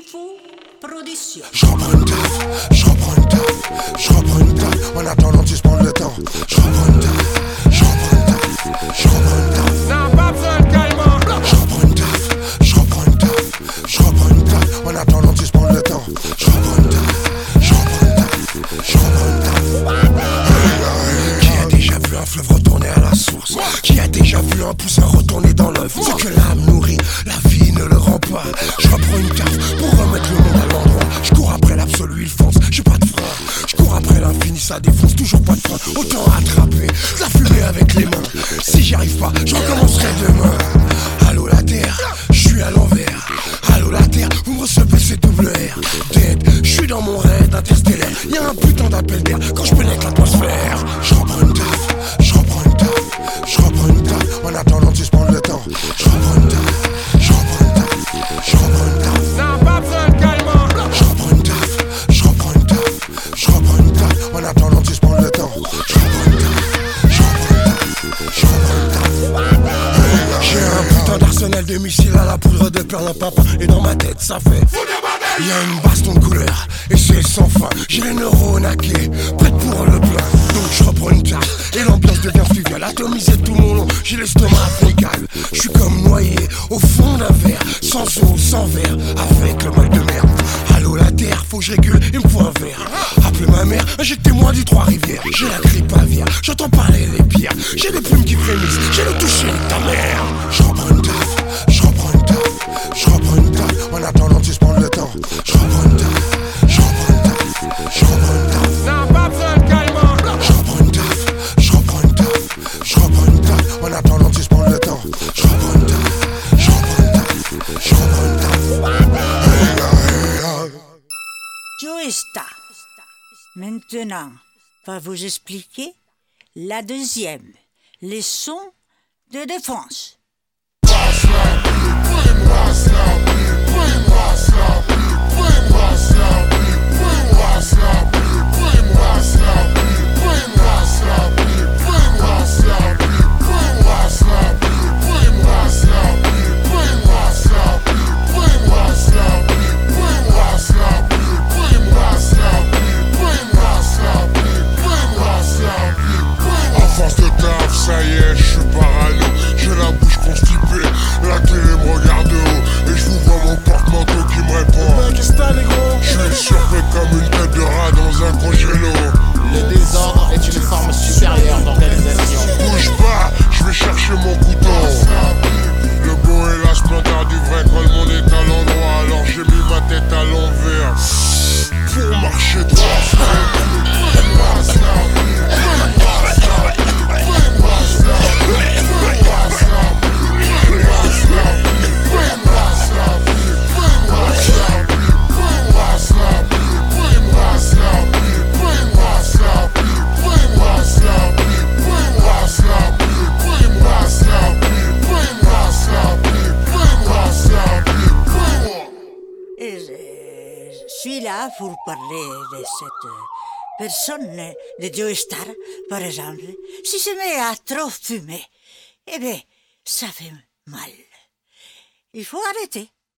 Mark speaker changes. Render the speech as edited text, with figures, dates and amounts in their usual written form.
Speaker 1: Chifou Production.
Speaker 2: Je reprends une taf, je reprends une taf, je reprends une taf. En attendant de suspendre le temps. Je reprends une taf, je reprends une taf, je reprends une taf.
Speaker 3: Non, pas besoin de calmant.
Speaker 2: Je reprends une taf, je reprends une taf, je reprends une taf. En attendant de suspendre le temps. Je reprends une taf, je reprends une taf, je reprends une taf. Qui a déjà vu un fleuve retourner à la source? Qui a déjà vu un poussin retourner dans l'œuf? Ce que l'âme nourrit, la vie ne le rend pas. Je reprends une taf pour remettre le monde à l'endroit. Je cours après l'absolu, il fonce, j'ai pas de frein. Je cours après l'infini, ça défonce, toujours pas de frein. Autant attraper, de la fumée avec les mains. Si j'y arrive pas, je recommencerai demain. Allô la terre, je suis à l'envers. Allô la terre, vous me recevez, c'est double R. Dead, je suis dans mon raid interstellaire. Y'a un putain d'appel d'air quand je pénètre l'atmosphère. Je reprends une taf, je reprends une taf, je reprends une taf. En attendant de suspendre le temps. Je reprends une taf, je reprends une taf, je reprends une taf.
Speaker 3: Non, pas besoin de calmant.
Speaker 2: Je reprends une taf, je reprends une taf, je reprends une taf. En attendant de suspendre le temps. Je reprends une taf, je reprends une taf, je reprends une taf. J'ai un putain d'arsenal de missiles à la poudre de perlimpinpin. Et dans ma tête ça fait y'a une baston de couleur et c'est sans fin. J'ai les neurones hackés, prêtes pour le plein. Donc je reprends une taf et l'ambiance devient fluviale. Atomisé tout mon long, j'ai l'estomac fécal. Je suis comme noyé au fond d'un verre, sans eau, sans verre, avec le mal de mer. Allô la terre, faut que je régule, il me faut un verre. Appelez ma mère, injectez-moi du Trois-Rivières. J'ai la grippe aviaire, j'entends parler les pierres. J'ai des plumes qui frémissent, j'ai le toucher de ta mère. Je reprends une taf, je reprends une taf, je reprends une taf. En attendant de suspendre le temps. Je reprends une taf, je reprends une taf, je reprends une taf.
Speaker 3: Non, pas besoin de calmant.
Speaker 2: Je reprends une taf, je reprends une taf, je reprends une taf. En attendant de suspendre le temps. Je reprends une taf, je reprends une taf, je reprends une taf.
Speaker 1: Joe Star, maintenant, va vous expliquer la deuxième leçon de défense.
Speaker 2: Ça y est, je suis parano, j'ai la bouche constipée, la télé me regarde de haut, et je vous vois mon porte-manteau qui me répond. Qu'est-ce que t'as, négro? Je suis surpris comme une tête de rat dans un congélo.
Speaker 4: Le désordre est une forme supérieure d'organisation.
Speaker 2: Bouge pas, je vais chercher mon couteau. Le beau et la splendeur du vrai colle mon est à l'endroit, alors j'ai mis ma tête à l'envers pour marcher droit.
Speaker 1: Je suis là pour parler de cette personne de Joe Star, par exemple. Si se met à trop fumer, eh bien, ça fait mal. Il faut arrêter.